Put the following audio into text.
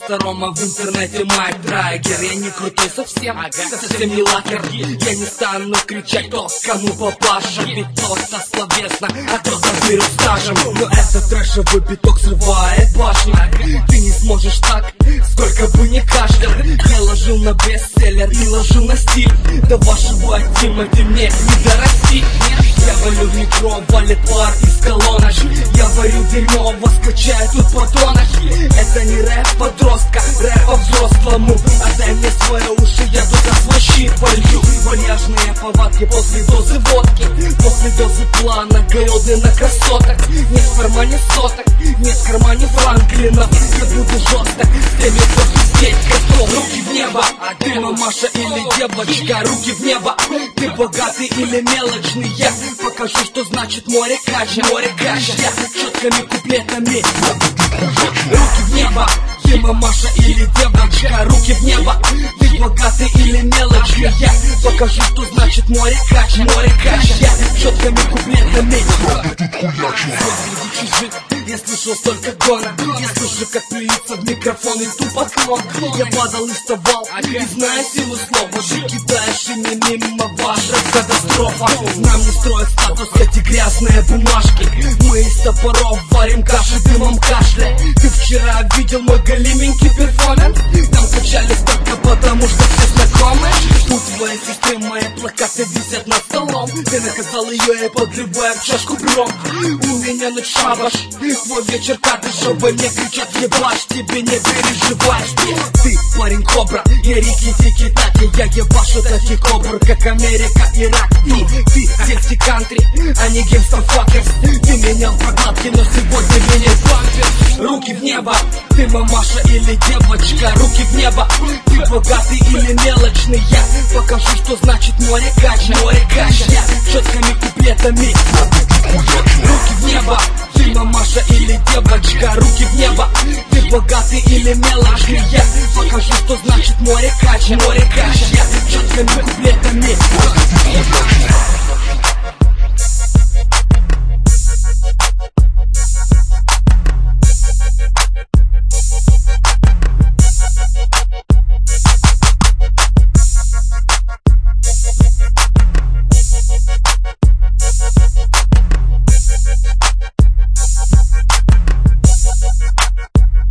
просто Рома в интернете Майк Драйгер. Я не крутой совсем, совсем не лакер. Я не стану кричать, кто кому папаша. Биток со словесно, а кто за дыру стажем. Но этот трэшевый биток срывает башню. Ты не сможешь так, сколько бы ни кашлял. Я ложил на бестселлер и ложил на стиль. До вашего Тимати мне не дорасти. Я валю в метро, валит пар из колонок. Я варю дерьмо, воскачаю тут подонок. Это не рэп подростка, рэп по-взрослому. Отдай мне свои уши, я туда свой щит полью. Вальяжные повадки после дозы водки, после дозы плана, голодный на красоток. Нет в кармане соток, нет в кармане Франклинов. Я буду жесток с теми, кто пиздеть готов. Руки в небо, а ты мамаша или девочка. Руки в небо, ты богатый или мелочный. Я покажу, что значит море кача. Море кача, я четкими куплетами. Руки в небо, ты мамаша или девочка. Руки в небо, ты богатый или мелочный. Я покажу, что значит море кача. Море кача, я четкими куплетами. Я слышал столько гона, я слышу, как плюется в микрофон и тупо клон. Я падал и вставал, и знаю силу слов. Уже кидаешь ими мимо ваша катастрофа. Нам не строят статус эти грязные бумажки. Мы из топоров варим каши дымом кашля. Ты вчера видел мой голименький перформанс? Там качались только потому, что все знакомы. У твоей сестры мои плакаты висят над столом. Ты наказал ее и подливая в чашку бром. У меня ночь шабаш, твой вечер кадры, чтобы не кричат ебашь. Тебе не переживаешь, ты парень кобра. Я рики-тики таки, я ебашу таких кобр, как Америка, Ирак. И ты сельский кантри, а не геймстер-факерс. Ты менял прокладки, но сегодня меня бампер. Руки в небо, ты мамаша или девочка. Руки в небо, ты богатый или мелочный. Я покажу, что значит море кача. Море кача, я четкими куплетами. Руки в небо, ты мамаша или девочка. Руки в небо, ты богатый или мелочный. Я покажу, что значит море кача. Море кача, я четкими куплетами.